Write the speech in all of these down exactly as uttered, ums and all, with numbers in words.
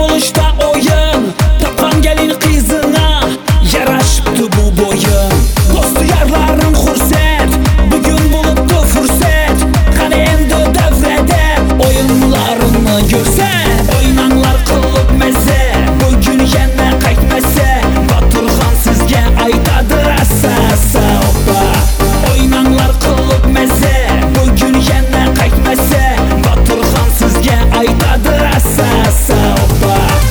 bo'lishda o'yin, topgan gelin qizina yarashibdi bu bo'yin. Do'st yarlarim xursand, bugun bo'libdi fursat. Qani endi davrada o'yinlarimni ko'rsan, o'ynanglar qilib mazza, bugun yana qaytmasa, Baturxon sizga aytadi rasa sapa. O'ynanglar qilib mazza, bugun yana qaytmasa, Baturxon sizga aytadi rasa sapa.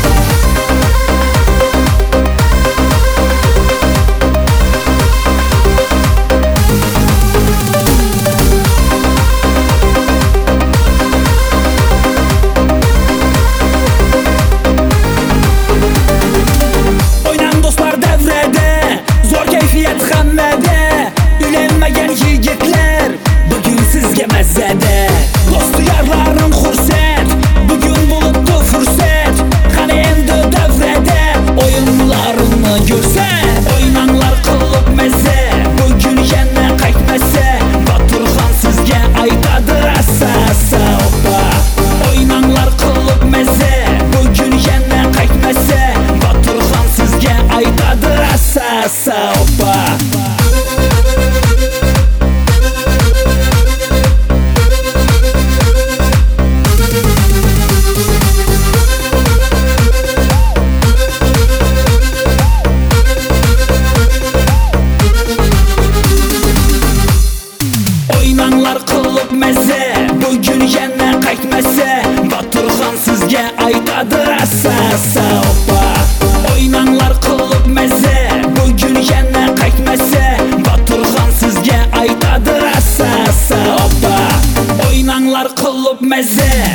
Ülenmeyen yigitler bugün sizge mezzede. Dostu yarlarım xursand, bugün buluptu fursat. Qani endi davrada o'yinlarimni ko'rsan, o'ynanglar qilib mazza, bugün yana qaytmasa, Baturxon sizga aytadi rasa sapa. O'ynanglar qilib mazza, bugün yana qaytmasa, Baturxon sizga aytadi rasa sapa. O'ynanglar qilib mazza, bugun yana qaytmasa, Baturxon sizga aytadi rasa sapa. O'ynanglar qilib mazza, bugun yana qaytmasa, Baturxon sizga aytadi rasa sapa. O'ynanglar qilib mazza,